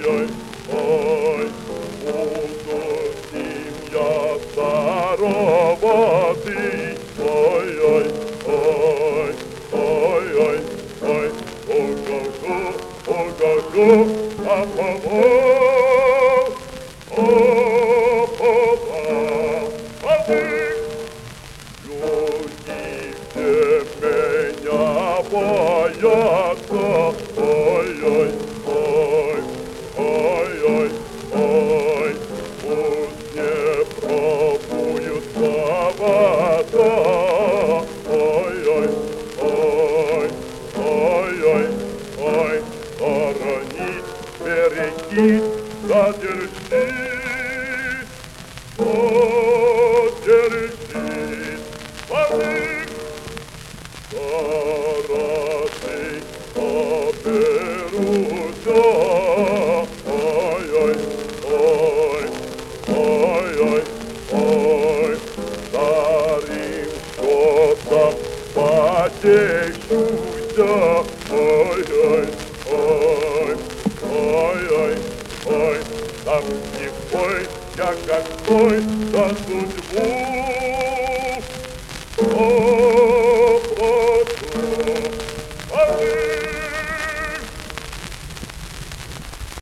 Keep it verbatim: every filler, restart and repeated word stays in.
ой, ой, буду им я здороватый, ой, ой, ой, ой, ой, ой, ого-го, ого-го, а-па-па, а-па-па, а ты, люди, все меня боятся, ой, ой, ой, ой, ой, ой, пусть не пробуют повода, ой, ой, ой, ой, ой, ой, сторонись, берегись, задержись, задержись, возник, старосы оберутся, ой, ой, ой, ой, ой, ой, старым счетом потещуся, ой, ой, ой, ой, ой, ой, там не пой, я как пой за судьбу.